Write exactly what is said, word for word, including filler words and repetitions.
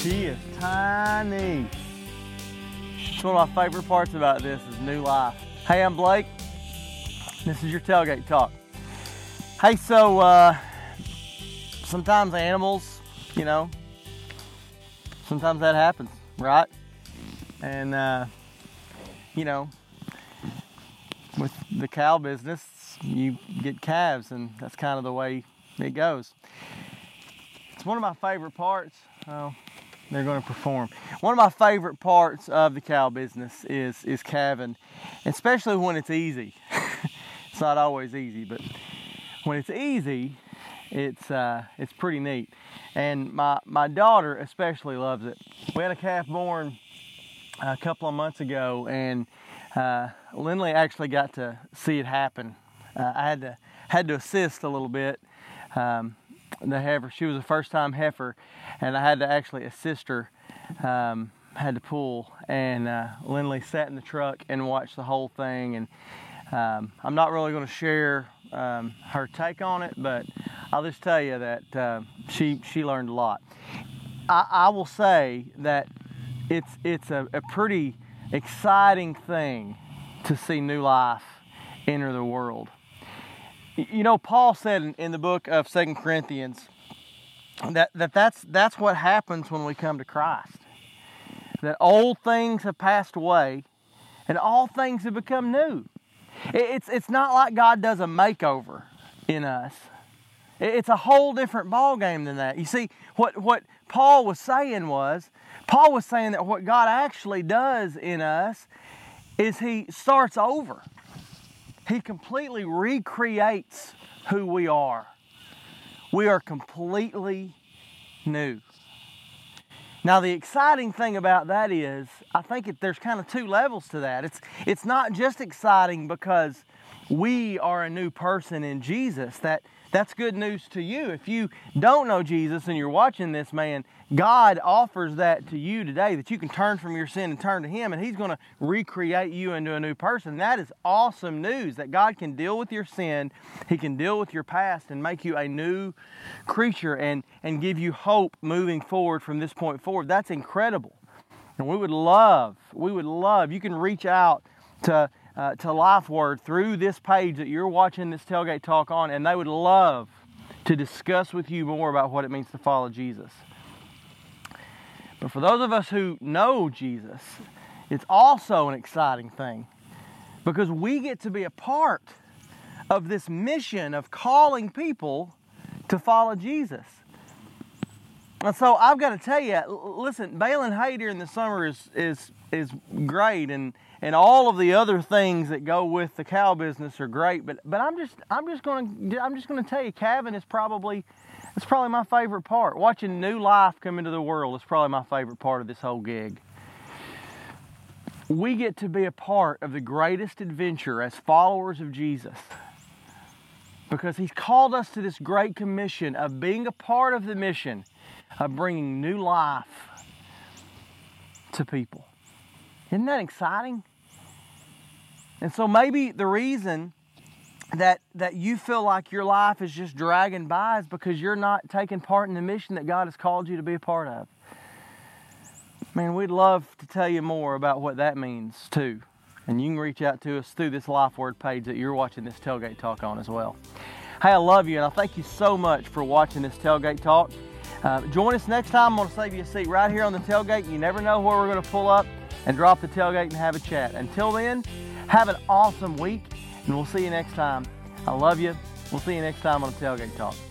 She is tiny. It's one of my favorite parts about this is new life. Hey, I'm Blake. This is your Tailgate Talk. Hey, so uh, sometimes animals, you know, sometimes that happens, right? And, uh, you know, with the cow business, you get calves, and that's kind of the way it goes. It's one of my favorite parts. Oh, they're going to perform. One of my favorite parts of the cow business is is calving, especially when it's easy. It's not always easy, but when it's easy, it's uh, it's pretty neat. And my my daughter especially loves it. We had a calf born a couple of months ago, and uh, Lindley actually got to see it happen. Uh, I had to had to assist a little bit. Um, the heifer, she was a first-time heifer, and I had to actually assist her. Um, had to pull, and uh, Lindley sat in the truck and watched the whole thing. And um, I'm not really going to share um, her take on it, but I'll just tell you that uh, she she learned a lot. I, I will say that it's it's a, a pretty exciting thing to see new life enter the world. You know, Paul said in, in the book of Second Corinthians that, that that's, that's what happens when we come to Christ. That old things have passed away and all things have become new. It, it's, it's not like God does a makeover in us. It, it's a whole different ballgame than that. You see, what, what Paul was saying was, Paul was saying that what God actually does in us is He starts over. He completely recreates who we are. We are completely new. Now, the exciting thing about that is, I think it, there's kind of two levels to that. It's, it's not just exciting because we are a new person in Jesus. That, that's good news to you. If you don't know Jesus and you're watching this, man, God offers that to you today, that you can turn from your sin and turn to Him, and He's going to recreate you into a new person. That is awesome news, that God can deal with your sin, He can deal with your past and make you a new creature and, and give you hope moving forward from this point forward. That's incredible. And we would love, we would love, you can reach out to Uh, to LifeWord through this page that you're watching this Tailgate Talk on, and they would love to discuss with you more about what it means to follow Jesus. But for those of us who know Jesus, it's also an exciting thing because we get to be a part of this mission of calling people to follow Jesus. And so I've got to tell you, listen, baling hay during the summer is is is great, and and all of the other things that go with the cow business are great. But but I'm just I'm just going to I'm just going to tell you, calving is probably it's probably my favorite part. Watching new life come into the world is probably my favorite part of this whole gig. We get to be a part of the greatest adventure as followers of Jesus, because He's called us to this great commission of being a part of the mission of bringing new life to people. Isn't that exciting? And so maybe the reason that that you feel like your life is just dragging by is because you're not taking part in the mission that God has called you to be a part of. Man, we'd love to tell you more about what that means too. And you can reach out to us through this LifeWord page that you're watching this Tailgate Talk on as well. Hey, I love you, and I thank you so much for watching this Tailgate Talk. Uh, join us next time. I'm going to save you a seat right here on the tailgate. You never know where we're going to pull up and drop the tailgate and have a chat. Until then, have an awesome week, and we'll see you next time. I love you. We'll see you next time on the Tailgate Talk.